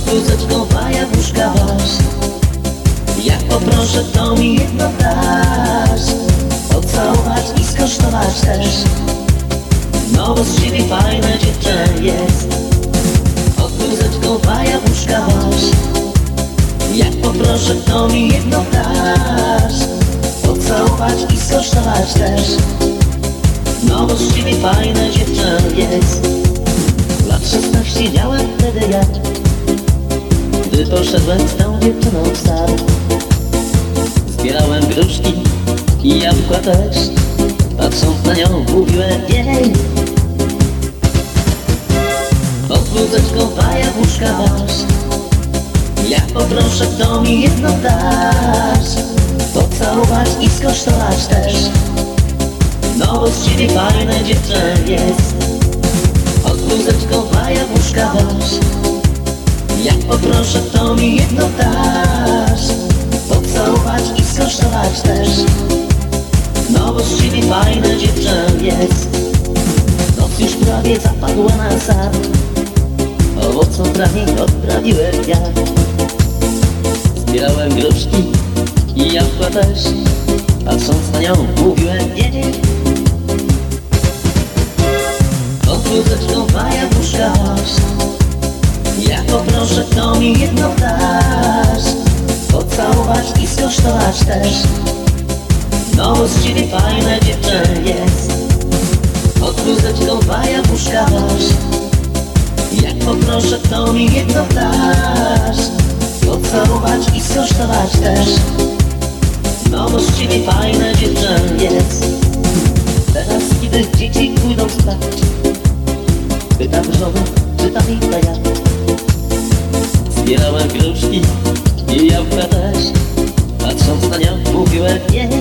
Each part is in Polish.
Wózeczką jabłuszka masz. Jak poproszę, to mi jedno dasz. Pocałować i skosztować też. No bo z ciebie fajna dziewczyna jest. Pod wózeczką jabłuszka masz. Jak poproszę, to mi jedno dasz. Pocałować i skosztować też. No bo z ciebie fajna dziewczyna jest. Lat 16 miałem wtedy ja, gdy poszedłem z tą dziewczyną w sad. Zbierałem gruszki i jabłka też. Patrząc na nią mówiłem jej. Pod wózeczką jabłuszka masz. Jak poproszę, to mi jedno dasz. Pocałować i skosztować też. No bo z ciebie fajna dziewczyna jest. Pod wózeczką jabłuszka masz. Jak poproszę, to mi jedno dasz. Pocałować i skosztować też. No bo z ciebie fajna dziewczyna jest. Noc już prawie zapadła na sad. Owocotrawień odprawiłem ja. Zbierałem gruszki i jabłka też. Patrząc na nią mówiłem jej. Pod wózeczką jabłuszka masz. Jak poproszę, to mi jedno dasz. Pocałować i skosztować też. No bo z ciebie fajna dziewczyna jest. Pod wózeczką jabłuszka masz. Jak poproszę, to mi jedno dasz. Pocałować i skosztować też. No bo z ciebie fajna dziewczyna jest. Teraz kiedy dzieci pójdą spać, pytam żonę, czy ta wita ja. Zbierałem gruszki i jabłka też. Patrząc na nią mówiłem jej.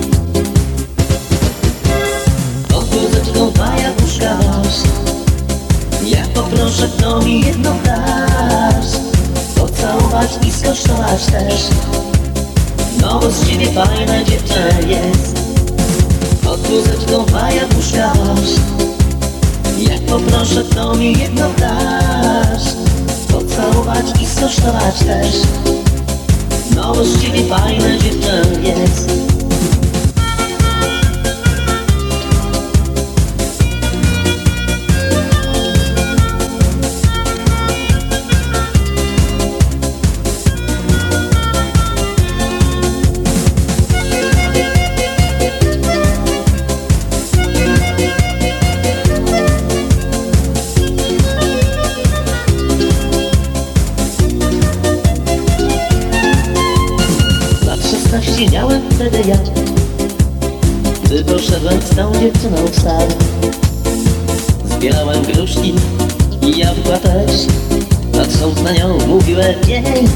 Pod wózeczką jabłuszka masz. Jak poproszę, to mi jedno dasz. Pocałować i skosztować też. No bo z ciebie fajna dziewczyna jest. Pod wózeczką jabłuszka masz. Jak poproszę, to mi jedno dasz. Pocałować i skosztować też. No bo z ciebie fajna dziewczyna jest. Miałem wtedy ja, gdy poszedłem z tą dziewczyną w sad. Zbierałem gruszki i jabłka też. Patrząc na nią mówiłem jej.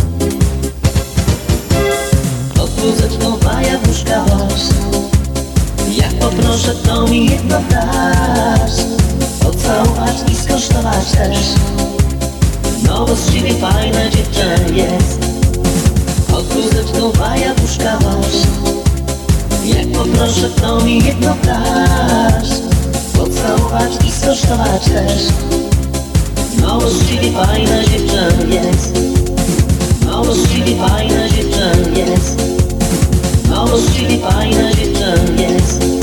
Pod wózeczką jabłuszka masz. Jak poproszę, to mi jedno dasz. Pocałować i skosztować też. No bo z ciebie fajna dziewczyna jest. Pod wózeczką jabłuszka masz. Jak poproszę, to mi jedno dasz. Pocałować i skosztować też. No bo z ciebie fajna dziewczyna jest. No bo z ciebie fajna dziewczyna jest. No bo z ciebie fajna dziewczyna jest.